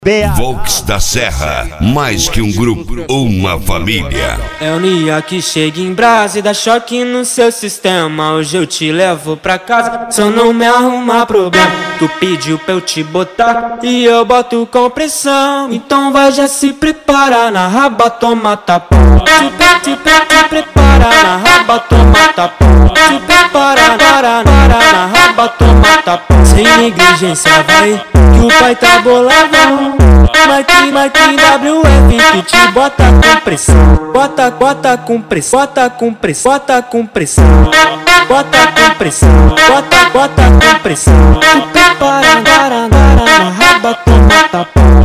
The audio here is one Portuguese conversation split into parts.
Volks da Serra, mais que um grupo, uma família. É o Nia que chega em brasa e dá choque no seu sistema. Hoje eu te levo pra casa, só não me arrumar problema. Tu pediu pra eu te botar e eu boto com pressão. Então vai já se prepara, na raba toma tapão. Te prepara, na raba toma tapão. Te prepara, na raba toma tapão. Sem negligência vai, que o pai tá boladão. Mike WF que te bota com pressão. Bota com pressão, bota com pressão, bota com pressão. Bota com pressão, bota com pressão. Tu prepara, na raba toma tapão.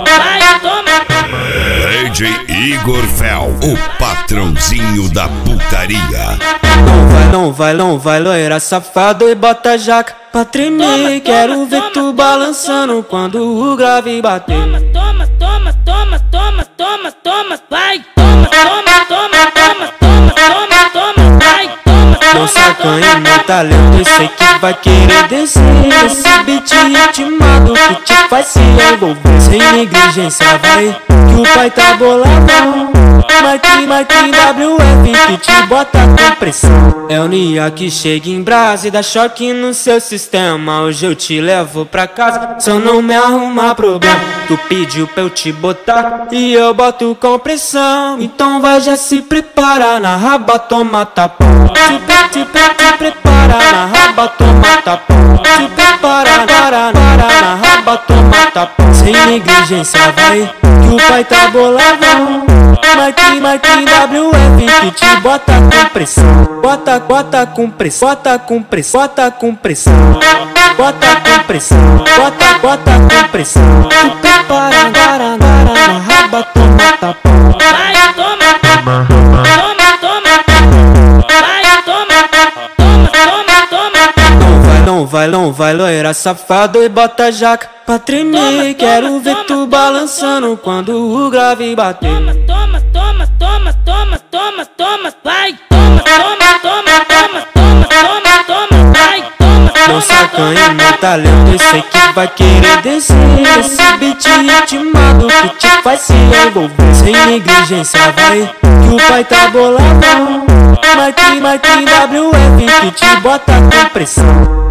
DJ Igor Fel, o patrãozinho da putaria. Não vai, loira safado e bota jaca pra tremer. Quero ver tu balançando quando o grave bater. Toma, vai, toma, vai, não sacanha meu talento, eu sei que vai querer descer. Esse beat ritmado que te faz se envolver. Sem negligência vai, que o pai tá boladão. Mike WF que te bota com pressão. É o Nia que chega em brasa e dá choque no seu sistema. Hoje eu te levo pra casa, só não me arrumar problema. Tu pediu pra eu te botar e eu boto com pressão. Então vai já se prepara, na raba toma tapão. Te prepara, na raba toma tapão. Te prepara, na raba toma tapão. Sem negligência vai, que o pai tá boladão. Mike WF que te bota com pressão. Bota com pressão, bota com pressão, bota com pressão. Bota com pressão, bota com pressão. Tu prepara, na raba toma tapão. Vai, toma, Não vai, loira safado e bota jaca pra tremer. Quero ver tu balançando quando o grave bater. Vai, não sacanha meu talento, eu sei que vai querer descer. Esse beat ritmado que te faz se envolver. Sem negligência vai, que o pai tá boladão. Mike WF que te bota com pressão.